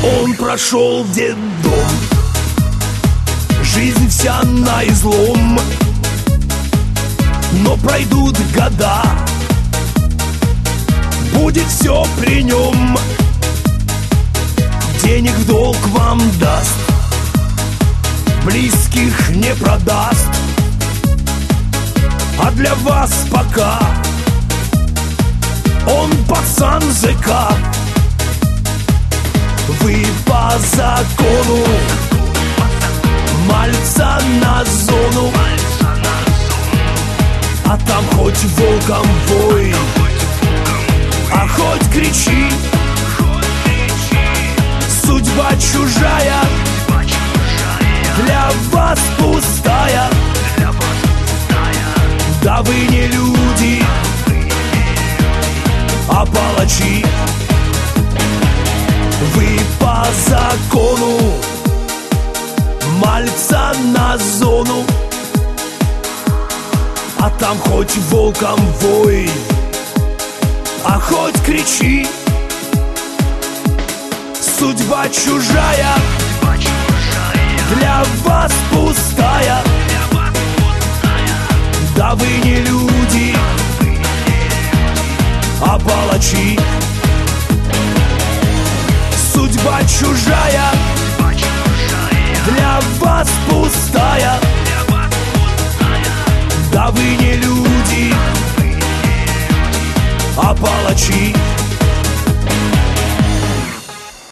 Он прошел детдом, жизнь вся на излом. Но пройдут года, будет все при нем. Денег в долг вам даст, близких не продаст. А для вас пока он пацан ЗК. Вы по закону мальца на зону, а там хоть волком вой, а хоть кричи. Судьба чужая, для вас пустая. Да вы не люди, а палачи. Вы по закону мальца на зону, а там хоть волком вой, а хоть кричи. Судьба чужая, для вас пустая. Да вы не люди, а палачи. Судьба чужая, для вас пустая. Да вы не люди, а палачи.